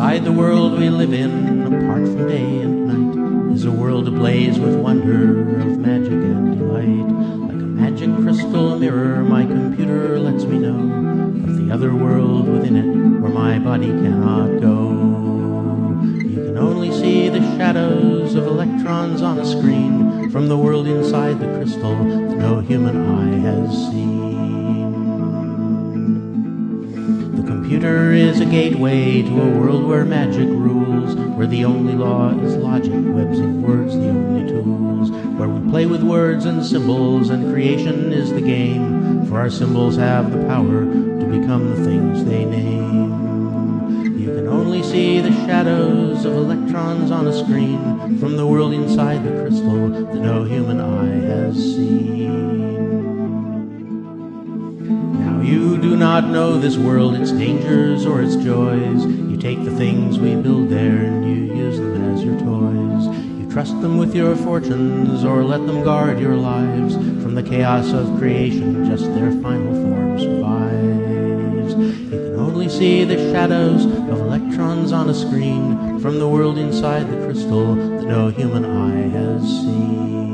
Inside the world we live in, apart from day and night, is a world ablaze with wonder of magic and delight. Like a magic crystal mirror, my computer lets me know of the other world within it, where my body cannot go. You can only see the shadows of electrons on a screen from the world inside the crystal that no human eye has seen. The computer is a gateway to a world where magic rules, where the only law is logic, webs of words the only tools, where we play with words and symbols and creation is the game, for our symbols have the power to become the things they name. You can only see the shadows of electrons on a screen from the world inside the crystal that no human eye has seen. Now you do not know this world, its dangers or its joys. You take the things we build there and you use them as your toys. You trust them with your fortunes or let them guard your lives. From the chaos of creation, just their final form survives. You can only see the shadows of electrons on a screen from the world inside the crystal that no human eye has seen.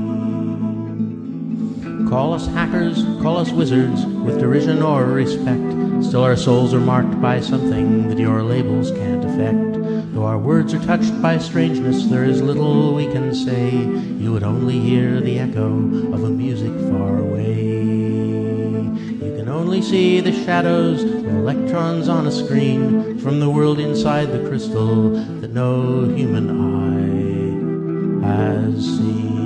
Call us hackers, call us wizards, with derision or respect. Still our souls are marked by something that your labels can't affect. Though our words are touched by strangeness, there is little we can say. You would only hear the echo of a music far away. You can only see the shadows of electrons on a screen from the world inside the crystal that no human eye has seen.